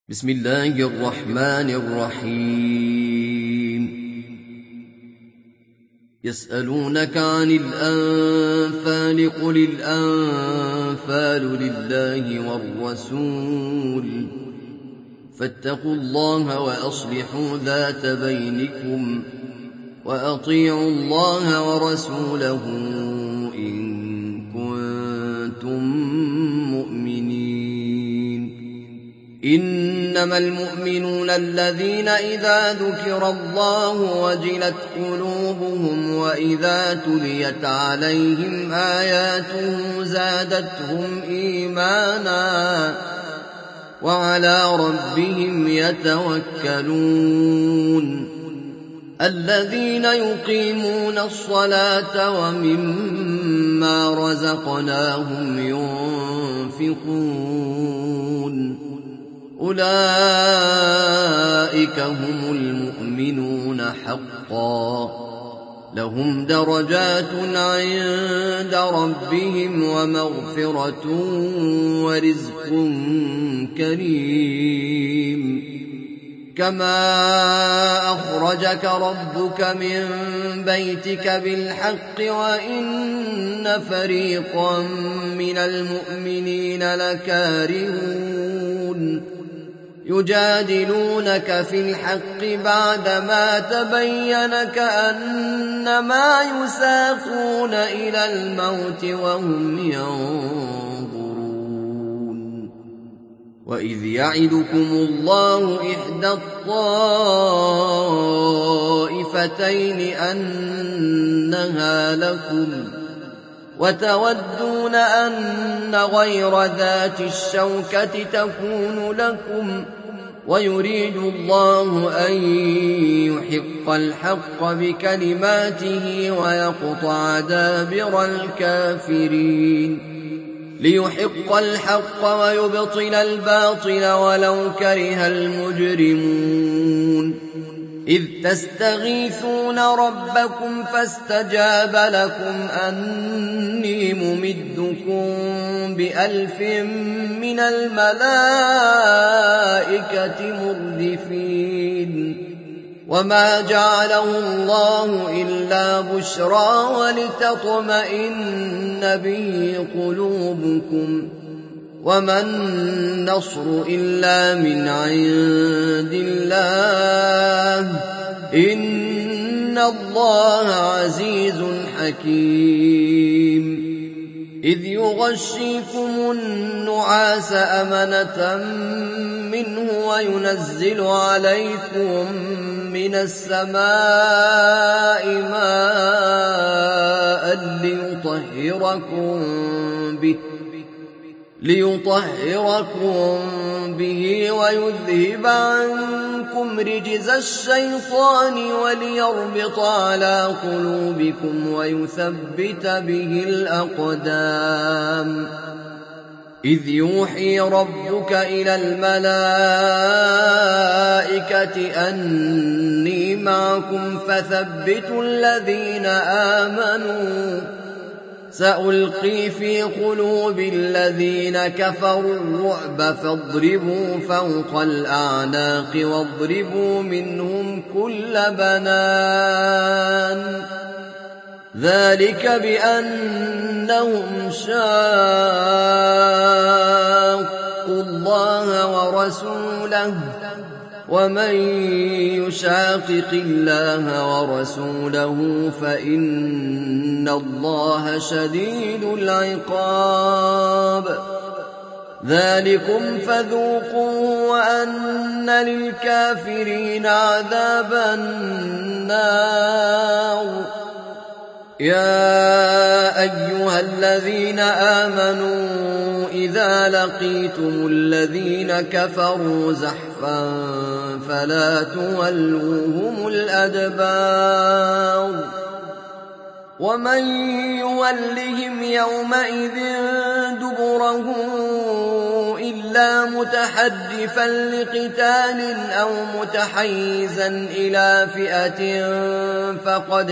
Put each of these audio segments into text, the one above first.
بسم الله الرحمن الرحيم. يسألونك عن الأنفال قل الأنفال لله والرسول فاتقوا الله وأصلحوا ذات بينكم وأطيعوا الله ورسوله إن كنتم مؤمنين. إنما المؤمنون الذين إذا ذكر الله وجلت قلوبهم وإذا تليت عليهم آياته زادتهم إيمانا وعلى ربهم يتوكلون. الذين يقيمون الصلاة ومما رزقناهم ينفقون أولئك هم المؤمنون حقا لهم درجات عند ربهم ومغفرة ورزق كريم. كما أخرجك ربك من بيتك بالحق وإن فريقا من المؤمنين لكارهون يجادلونك في الحق بعدما تبين كأنما يساقون إلى الموت وهم ينظرون. وإذ يعدكم الله إحدى الطائفتين أنها لكم وتودون أن غير ذات الشوكة تكون لكم ويريد الله أن يحق الحق بكلماته ويقطع دابر الكافرين ليحق الحق ويبطل الباطل ولو كره المجرمون. إذ تستغيثون ربكم فاستجاب لكم أني ممدكم ب1000 من الملائكة مردفين. وما جعله الله إلا بشرى ولتطمئن به قلوبكم وما النصر إلا من عند الله إن الله عزيز حكيم. إذ يغشيكم النعاس أمنة منه وينزل عليكم من السماء ماء ليطهركم به ويذهب عنكم رجز الشيطان وليربط على قلوبكم ويثبت به الأقدام. إذ يوحي ربك إلى الملائكة أني معكم فثبتوا الذين آمنوا سألقي في قلوب الذين كفروا الرعب فاضربوا فوق الأعناق واضربوا منهم كل بنان ذلك بأنهم شاقوا الله ورسوله ومن يشاقق الله ورسوله فإن الله شديد العقاب. ذلكم فذوقوا وأن للكافرين عذاب النار. يا أيها الذين آمنوا إذا لقيتم الذين كفروا زحفا فلا تولوهم الأدبار ومن يولهم يومئذ دبره إلا متحرفا لقتال أو متحيزا إلى فئة فقد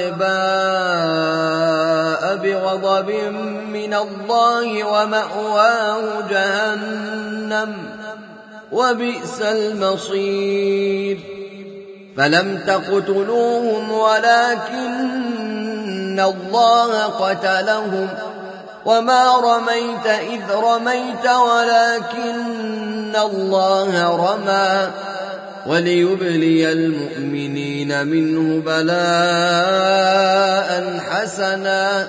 باء بغضب من الله ومأواه جهنم وبئس المصير. فلم تقتلوهم ولكن الله قتلهم وما رميت إذ رميت ولكن الله رمى وليبلي المؤمنين منه بلاء حسنا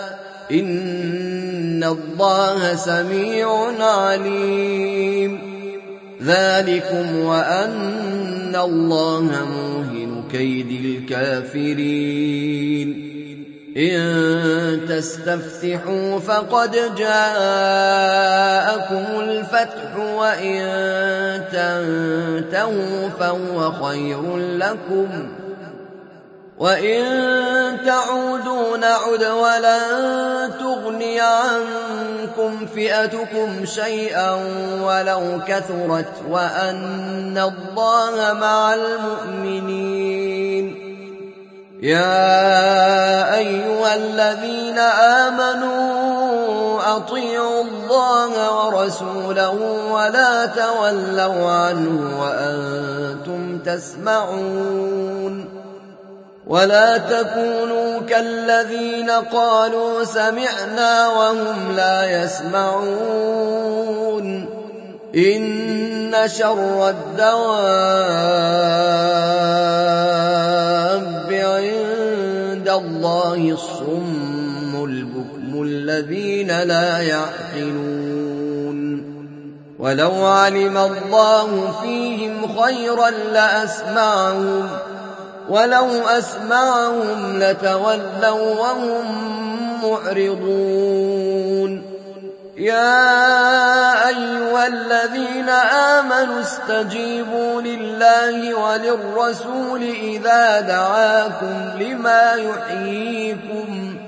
إن الله سميع عليم. ذلكم وأن الله موهن كيد الكافرين. إن تستفتحوا فقد جاءكم الفتح وإن تنتهوا فهو خير لكم وإن تعودوا نعد ولن تغني عنكم فئتكم شيئا ولو كثرت وأن الله مع المؤمنين. يا أيها الذين آمنوا أطيعوا الله ورسوله ولا تولوا عنه وأنتم تسمعون. ولا تكونوا كالذين قالوا سمعنا وهم لا يسمعون. إن شر الدواب عند الله الصم البكم الذين لا يعقلون. ولو علم الله فيهم خيرا لأسمعهم ولو أسمعهم لتولوا وهم معرضون. يا أيها الذين آمنوا استجيبوا لله وللرسول إذا دعاكم لما يحييكم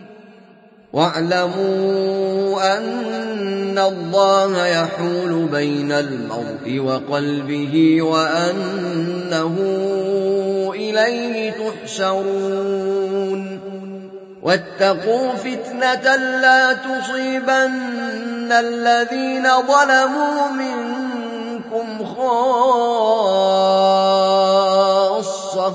واعلموا أن الله يحول بين المرء وقلبه وأنه إليه تحشرون. واتقوا فتنة لا تصيبن الذين ظلموا منكم خاصة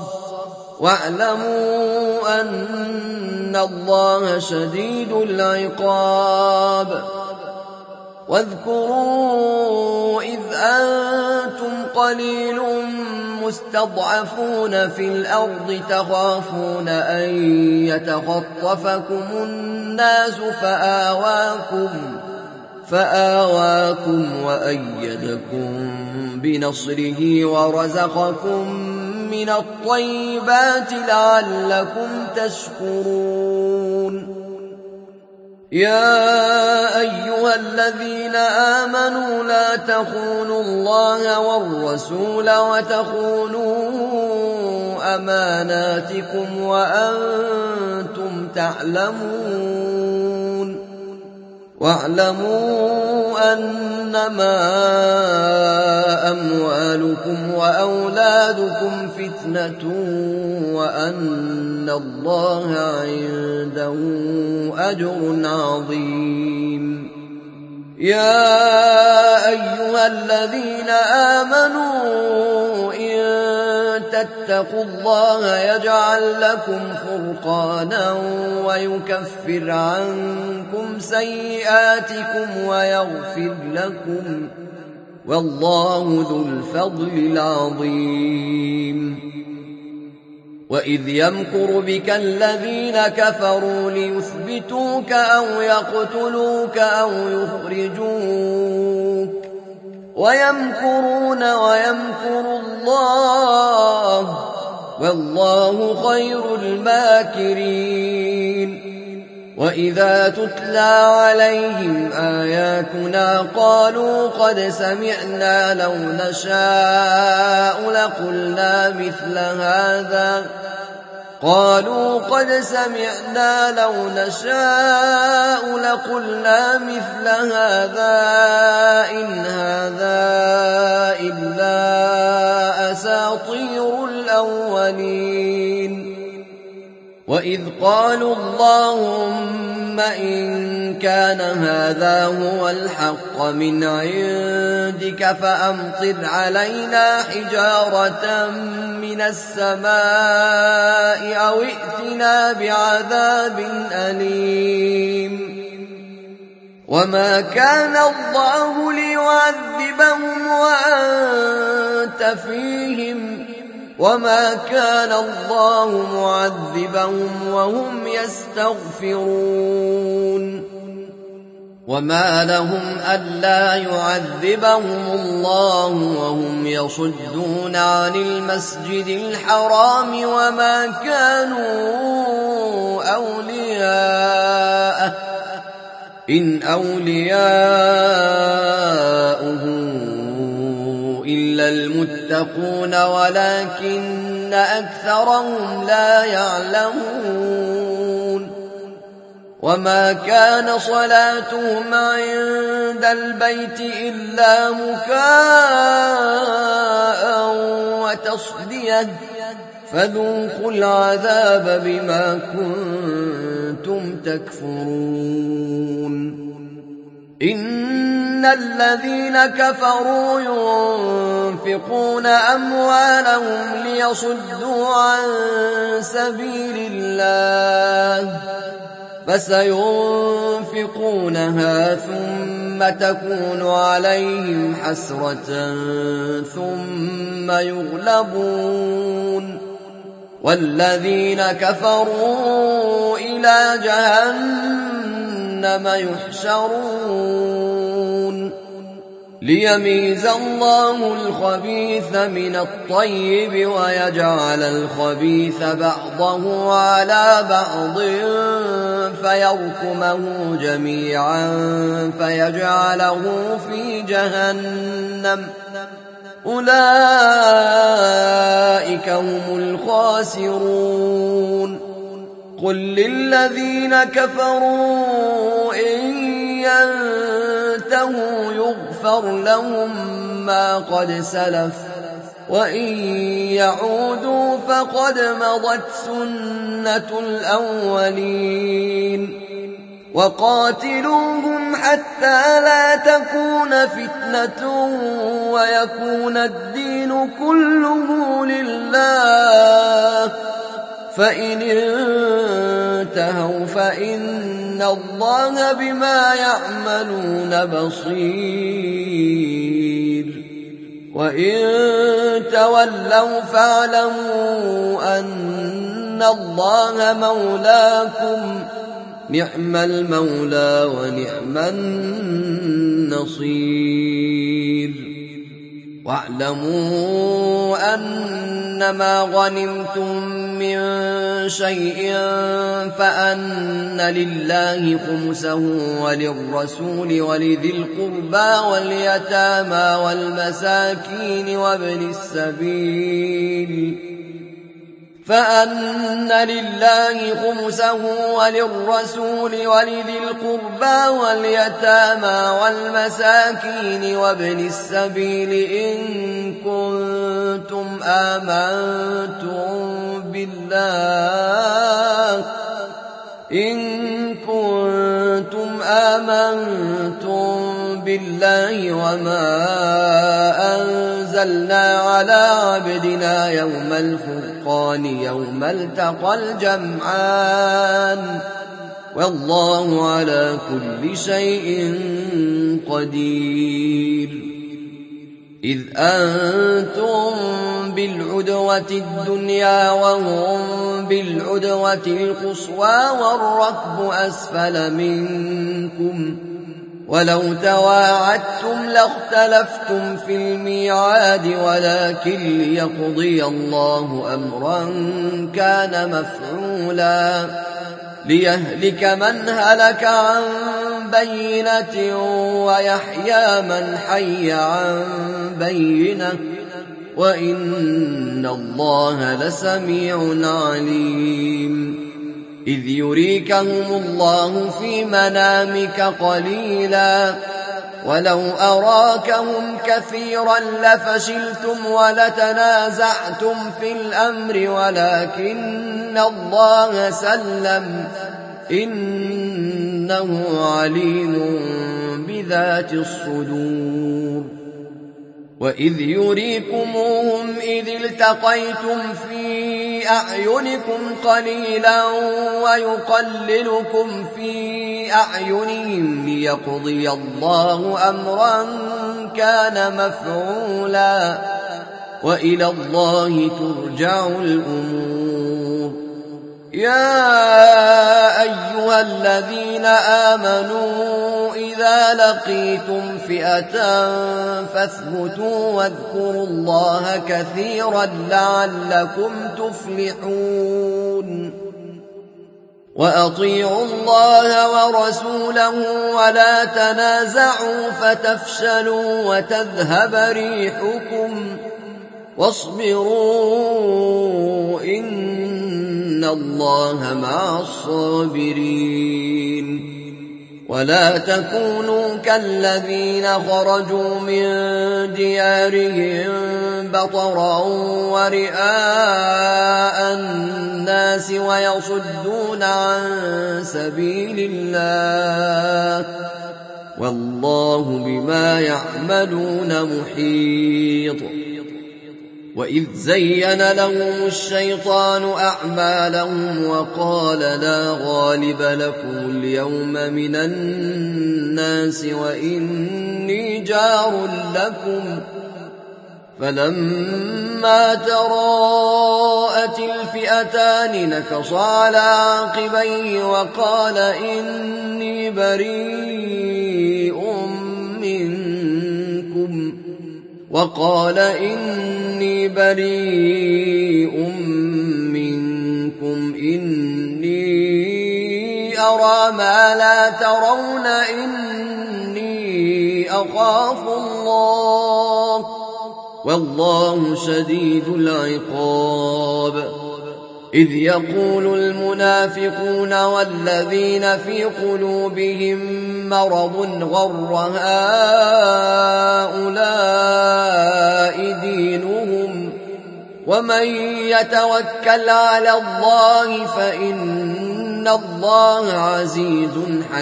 واعلموا أن الله شديد العقاب. واذكروا إذ أنتم قليل مستضعفون في الأرض تخافون أن يتخطفكم الناس فآواكم وأيدكم بنصره ورزقكم من الطيبات لعلكم تشكرون. يا أيها الذين آمنوا لا تخونوا الله والرسول وتخونوا أماناتكم وأنتم تعلمون. واعلموا أنما أموالكم وأولادكم فتنة وأن الله عنده أجر عظيم. يا أيها الذين آمنوا إن تتقوا الله يجعل لكم فرقانا ويكفر عنكم سيئاتكم ويغفر لكم والله ذو الفضل العظيم. وإذ يمكر بك الذين كفروا ليثبتوك أو يقتلوك أو يخرجوك ويمكرون ويمكر الله والله خير الماكرين. وإذا تتلى عليهم آياتنا قالوا قد سمعنا لو نشاء لقلنا مثل هذا إن هذا إلا أساطير الأولين. وإذ قالوا اللهم إن كان هذا هو الحق من عندك فأمطر علينا حجارة من السماء أو ائتنا بعذاب أليم وما كان الله ليعذبهم وأنت فيهم وما كان الله معذبهم وهم يستغفرون وما لهم ألا يعذبهم الله وهم يصدون عن المسجد الحرام وما كانوا أولياءه إن أولياؤه إلا المتقون ولكن أكثرهم لا يعلمون وما كان صلاتهم عند البيت إلا مكاء وتصدية فذوقوا العذاب بما كنتم تكفرون إن الذين كفروا ينفقون أموالهم ليصدوا عن سبيل الله فسينفقونها ثم تكون عليهم حسرة ثم يغلبون والذين كفروا إلى جهنم يحشرون ليميز الله الخبيث من الطيب ويجعل الخبيث بعضه على بعض فيركمه جميعا فيجعله في جهنم أولئك هم الخاسرون قل للذين كفروا إن ينتهوا يغفر لهم ما قد سلف وإن يعودوا فقد مضت سنة الأولين وقاتلوهم حتى لا تكون فتنة ويكون الدين كله لله فإن انتهوا فإن الله بما يعملون بصير وإن تولوا فاعلموا أن الله مولاكم نعم المولى ونعم النصير واعلموا أنما غنمتم من شيء فأن لله خمسه وللرسول ولذي القربى واليتامى والمساكين وابن السبيل فأن لله خمسه وللرسول ولذي القربى واليتامى والمساكين وابن السبيل إن كنتم آمنتم بالله وما أنزلنا على عبدنا يوم الفرقان يوم التقى الجمعان والله على كل شيء قدير إذ أنتم بالعدوة الدنيا وهم بالعدوة القصوى والركب أسفل منكم ولو تواعدتم لاختلفتم في الميعاد ولكن ليقضي الله أمرا كان مفعولا ليهلك من هلك عن بينة ويحيى من حي عن بينة وإن الله لسميع عليم إذ يريكهم الله في منامك قليلا ولو أراكهم كثيرا لفشلتم ولتنازعتم في الأمر ولكن إن الله سلم إنه عليم بذات الصدور وإذ يريكموهم إذ التقيتم في أعينكم قليلا ويقللكم في أعينهم ليقضي الله أمرا كان مفعولا وإلى الله ترجع الأمور يا أيها الذين آمنوا إذا لقيتم فئة فاثبتوا واذكروا الله كثيرا لعلكم تفلحون وأطيعوا الله ورسوله ولا تنازعوا فتفشلوا وتذهب ريحكم واصبروا إن الله مع الصابرين ولا تكونوا كالذين خرجوا من ديارهم بطرا ورئاء الناس ويصدون عن سبيل الله والله بما يعملون محيط وإذ زين لهم الشيطان أعمالهم وقال لا غالب لكم اليوم من الناس وإني جار لكم فلما تراءت الفئتان نكص على عقبيه وقال إني بريء منكم إني أرى ما لا ترون إني أخاف الله والله شديد العقاب إذ يقول المنافقون والذين في قلوبهم مرض غر هؤلاء دينهم ومن يتوكل على الله فإن الله عزيز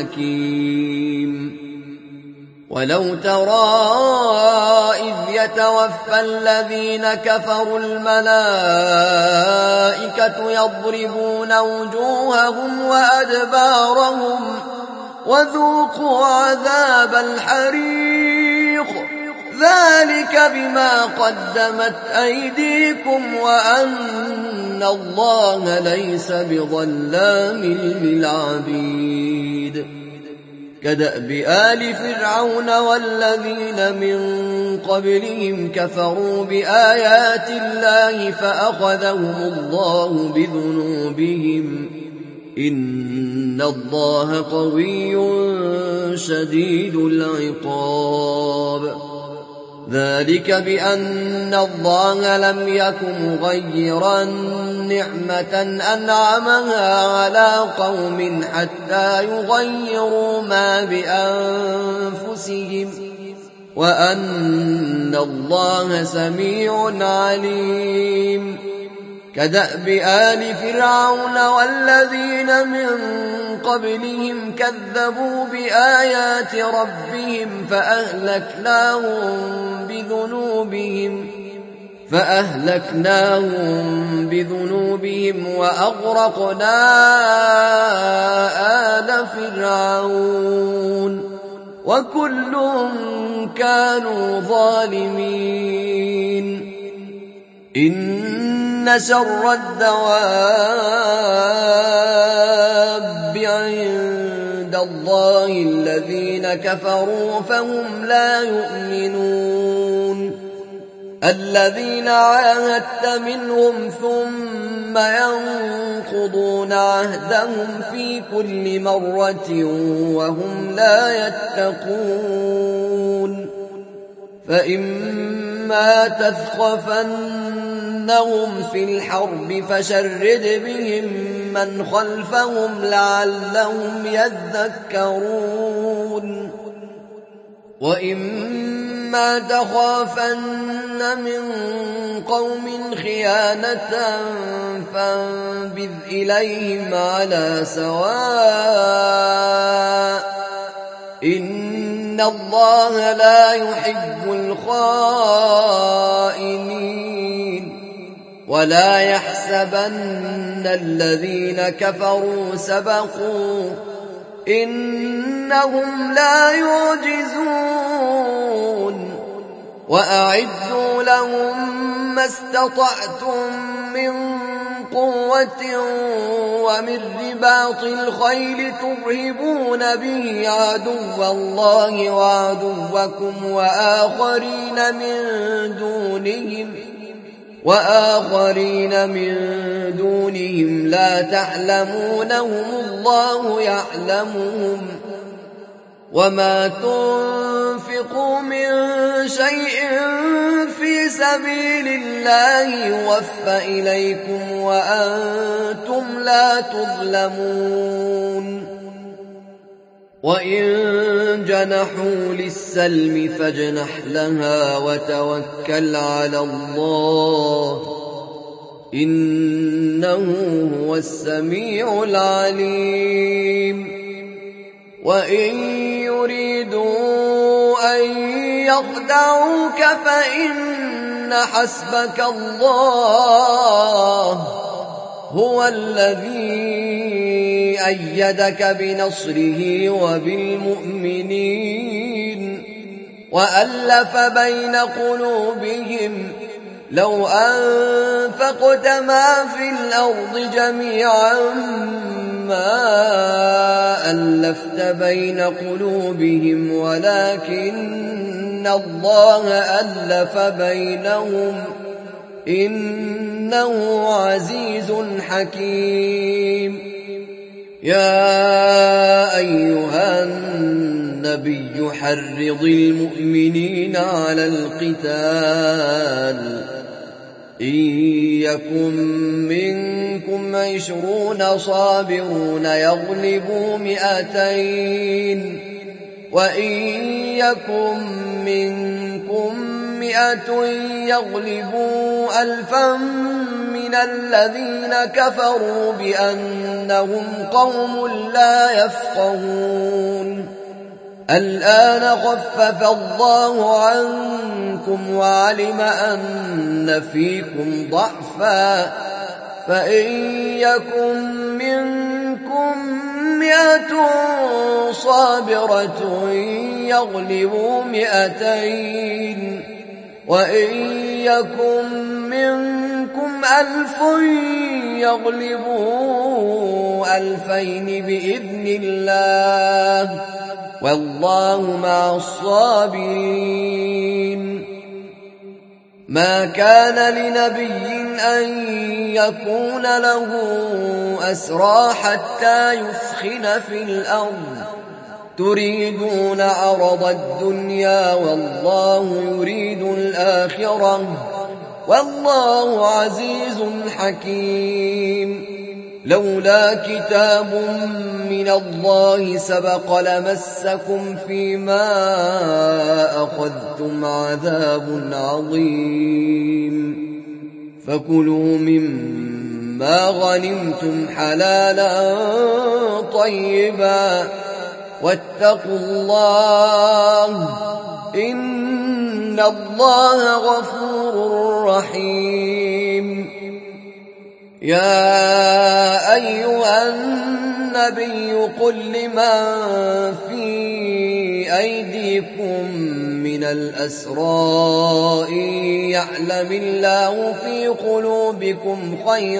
حكيم ولو ترى إذ يتوفى الذين كفروا الملائكة يضربون وجوههم وأدبارهم وذوقوا عذاب الحريق ذلك بما قدمت أيديكم وأن الله ليس بظلام للعبيد كدأب آل فرعون والذين من قبلهم كفروا بآيات الله فأخذهم الله بذنوبهم إن الله قوي شديد العقاب ذلك بأن الله لم يكن مغيرا نعمة أنعمها على قوم حتى يغيروا ما بأنفسهم وأن الله سميع عليم كدأب آل فرعون والذين من قبلهم كذبوا بآيات ربهم فأهلكناهم بذنوبهم وأغرقنا آل فرعون وكل كانوا ظالمين إن شر الدواب عند الله الذين كفروا فهم لا يؤمنون الذين عاهدت منهم ثم ينقضون عهدهم في كل مرة وهم لا يتقون فإما تثقفنهم في الحرب فشرد بهم من خلفهم لعلهم يذكرون وإما إما تخافن من قوم خيانة فانبذ إليهم على سواء إن الله لا يحب الخائنين ولا يحسبن الذين كفروا سبقوا إنهم لا يعجزون وأعدوا لهم ما استطعتم من قوة ومن رباط الخيل ترهبون به عدو الله وعدوكم وآخرين من دونهم لا تعلمونهم الله يعلمهم وما تنفقوا من شيء في سبيل الله يوفى إليكم وأنتم لا تظلمون وإن جنحوا للسلم فاجنح لها وتوكل على الله إنه هو السميع العليم وإن يريدوا أن يخدعوك فإن حسبك الله هو الذي أيدك بنصره وبالمؤمنين وألف بين قلوبهم لو أنفقت ما في الأرض جميعا ما ألفت بين قلوبهم ولكن الله ألف بينهم إنه عزيز حكيم يا أيها النبي حرض المؤمنين على القتال إن يكن منكم 20 صابرون يغلبوا 200 وإن يكن منكم 100 يغلبوا 1000 من الذين كفروا بأنهم قوم لا يفقهون الآن خفف الله عنكم وعلم أن فيكم ضعفا فإن يكن منكم 100 صابرة يغلبوا 200 وإن يكن منكم 1000 يغلبوا 2000 بإذن الله والله مع الصابرين ما كان لنبي أن يكون له أسرى حتى يثخن في الأرض تريدون عرض الدنيا والله يريد الآخرة والله عزيز حكيم لولا كتاب من الله سبق لمسكم فيما أخذتم عذاب عظيم فكلوا مما غنمتم حلالا طيبا واتقوا الله إن الله غفور رحيم يا أيها النبي قل لمن في أيديكم من الأسرى إن يعلم الله في قلوبكم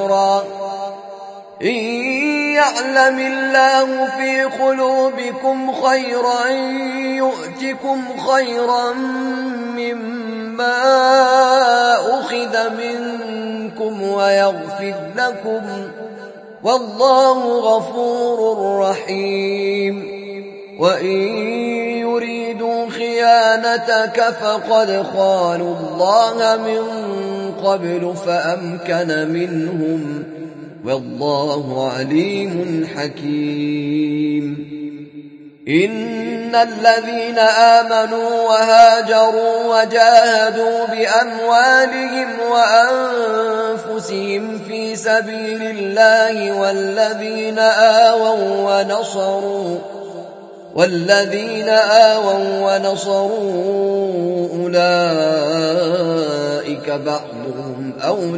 خيرا يؤتكم خيرا مما أخذ منكم ويغفر لكم والله غفور رحيم وإن يريدوا خيانتك فقد خانوا الله من قبل فأمكن منهم ۖ والله عليم حكيم إن الذين آمنوا وهاجروا وجاهدوا بأموالهم وأنفسهم في سبيل الله والذين آووا ونصروا أولئك بعضهم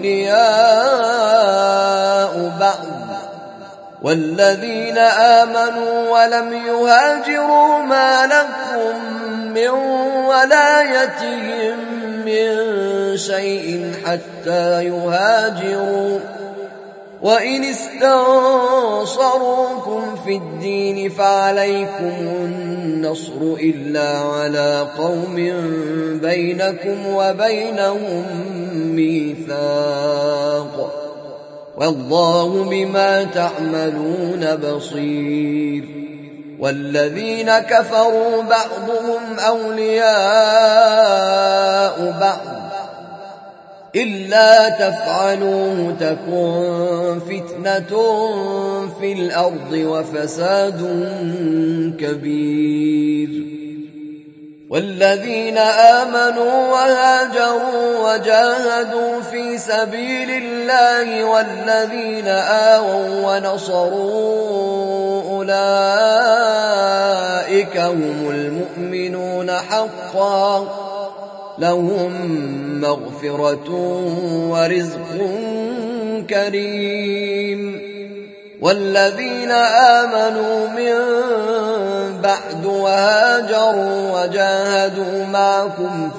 أولياء بعض والذين آمنوا ولم يهاجروا ما لكم من ولايتهم من شيء حتى يهاجروا وإن استنصروكم في الدين فعليكم النصر إلا على قوم بينكم وبينهم ميثاق والله بما تعملون بصير والذين كفروا بعضهم أولياء بعض إلا تفعلوه تكن فتنة في الأرض وفساد كبير والذين آمنوا وهاجروا وجاهدوا في سبيل الله والذين آووا ونصروا أولئك هم المؤمنون حقا لهم مغفرة ورزق كريم والذين آمنوا من بعد وهاجروا وجاهدوا معكم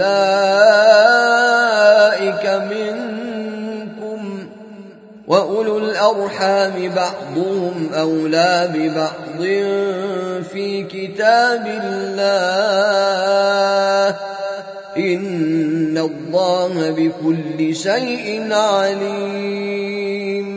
فأولئك منكم وأولو الأرحام بعضهم أولى ببعض في كتاب الله إن الله بكل شيء عليم